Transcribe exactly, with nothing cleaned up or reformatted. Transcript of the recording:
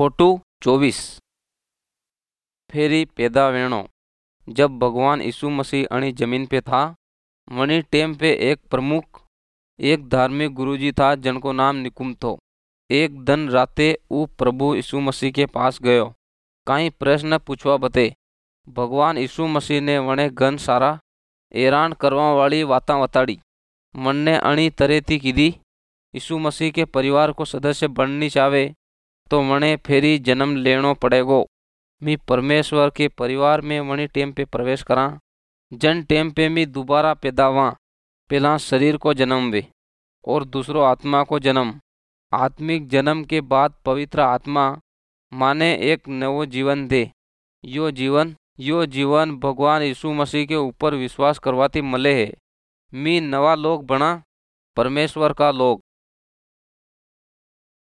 Photo चौबीस। फेरी पैदा वेणो। जब भगवान यीशु मसीह अणी जमीन पे था, वनी टेम पे एक प्रमुख एक धार्मिक गुरुजी था जिनको नाम निकुम थो। एक दिन राते वो प्रभु यीशु मसीह के पास गयो, कई प्रश्न पूछवा बते। भगवान यीशु मसीह ने वने घन सारा हैरान करवा वाली बातें बताड़ी। वने अणी तरह थी कीधी, यीशु मसीह के परिवार को सदस्य बननी चाहे तो वने फेरी जन्म लेनो पड़ेगो। मी परमेश्वर के परिवार में वनी टेम पे प्रवेश करा। जन टेम पे मी दोबारा पैदा हुआ। पहला शरीर को जन्म वे और दूसरो आत्मा को जन्म। आत्मिक जन्म के बाद पवित्र आत्मा माने एक नवो जीवन दे। यो जीवन यो जीवन भगवान यीशु मसीह के ऊपर विश्वास करवाती मले है। मी नवा लोग बना, परमेश्वर का लोग।